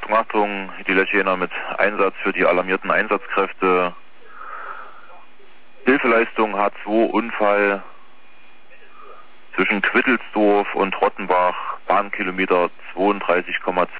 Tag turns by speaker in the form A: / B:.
A: Achtung, die Lechena mit Einsatz für die alarmierten Einsatzkräfte. Hilfeleistung H2, Unfall zwischen Quittelsdorf und Rottenbach, Bahnkilometer 32,2.